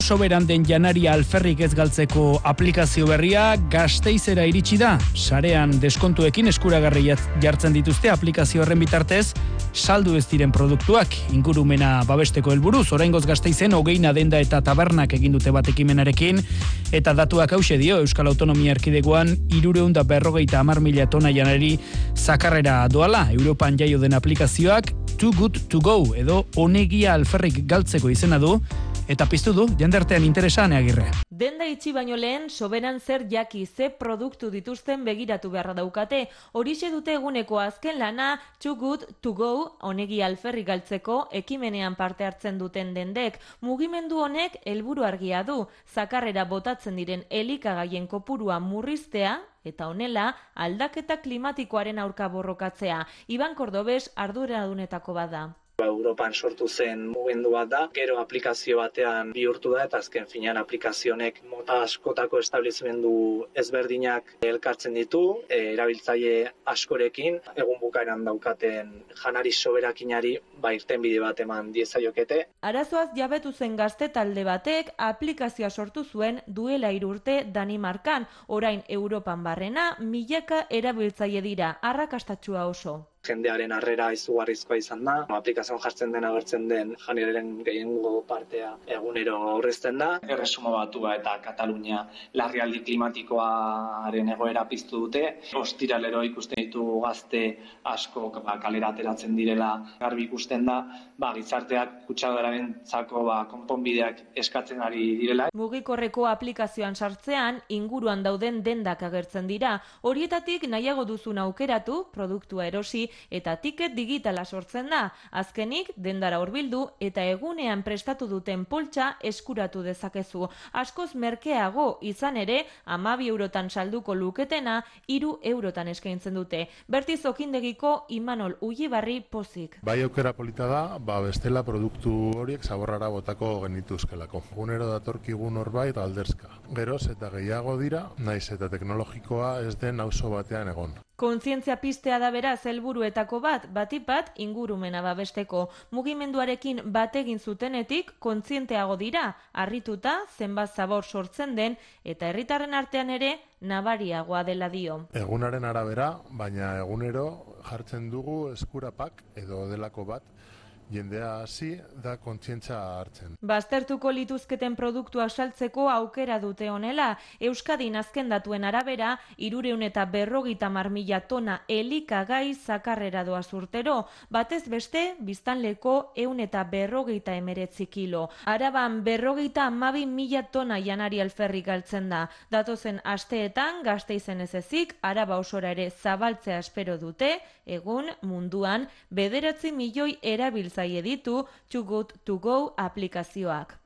Soberan den janaria alferrik ez galtzeko aplikazio berria Gasteizera iritsi da. Sarean deskontuekin eskuragarri jartzen dituzte aplikazio horren bitartez, saldu ez diren produktuak ingurumena babesteko helburuz. Oraingoz Gasteizen 20 denda eta tabernak egin dute bat ekimenarekin, eta datuak hauxe dio Euskal Autonomia Erkidegoan 350.000 tona janari zakarrera doala. Europan jaio den aplikazioak Too Good To Go edo onegia alferrik galtzeko izena du, eta piztu du jendartean interesan Agirre. Denda itxi baino lehen, soberan zer jaki ze produktu dituzten begiratu beharra daukate. Horixe dute eguneko azken lana Too Good To Go onegia alferrik galtzeko ekimenean parte hartzen duten dendek. Mugimendu honek helburu argia du, zakarrera botatzen diren elikagaien kopurua murriztea, eta honela aldaketa klimatikoaren aurka borrokatzea. Iban Kordobes arduradunetako bada. Europan sortu zen mugimendu bat da, gero aplikazio batean bihurtu da, eta azken finean aplikazionek mota askotako establezimendu ezberdinak elkartzen ditu, erabiltzaile askorekin, egun bukaeran daukaten janari soberakinari irtenbide bat eman diezaiokete. Arazoaz jabetu zen gazte talde batek aplikazioa sortu zuen duela 3 urte Danimarkan, orain Europan barrena milaka erabiltzaile dira, arrakastatsua oso. Jendearen harrera izugarrizkoa izan da. Aplikazioan jartzen den agertzen den janariaren gehiengo partea egunero aurrezten da. Erresuma Batua eta Katalunia larrialdi klimatikoaren egoera piztu dute. Ostiralero ikusten ditu gazte asko kalera ateratzen direla garbi ikusten da. Gizarteak kutsadorarentzako konponbideak eskatzen ari direla. Mugikorreko aplikazioan sartzean inguruan dauden dendak agertzen dira. Horietatik nahiago duzun aukeratu, produktua erosi eta tiket digitala sortzen da. Azkenik, dendara hurbildu eta egunean prestatu duten poltsa eskuratu dezakezu. Askoz merkeago izan ere, 12 eurotan salduko luketena 3 eurotan eskaintzen dute. Bertiz Okindegiko Imanol Ullibarri pozik. Bai aukera polita da, bestela produktu horiek zaborrara botako genituzkelako. Egunero datorkigun norbait galderzka. Geroz eta gehiago dira, naiz eta teknologikoa ez den auzo batean egon. Kontzientzia piztea da beraz helburuetako bat, batipat ingurumena babesteko. Mugimenduarekin bat egin zutenetik kontzienteago dira, harrituta zenbat zabor sortzen den eta herritarren artean ere nabariagoa dela dio. Egunaren arabera, baina egunero jartzen dugu eskurapak edo delako bat, jendea hasi da kontzientza hartzen. Baztertuko lituzketen produktua saltzeko aukera dute honela. Euskadin azken datuen arabera, 350.000 tona elikagai zakarrera doaz urtero. Batez beste, biztanleko 149 kilo. Araban 52.000 tona janari alferrik galtzen da. Datozen asteetan, Gasteizen ez ezik, Araba osora ere zabaltzea espero dute, egun munduan 9 milioi erabiltzaile ditu Too Good To Go aplikazioak.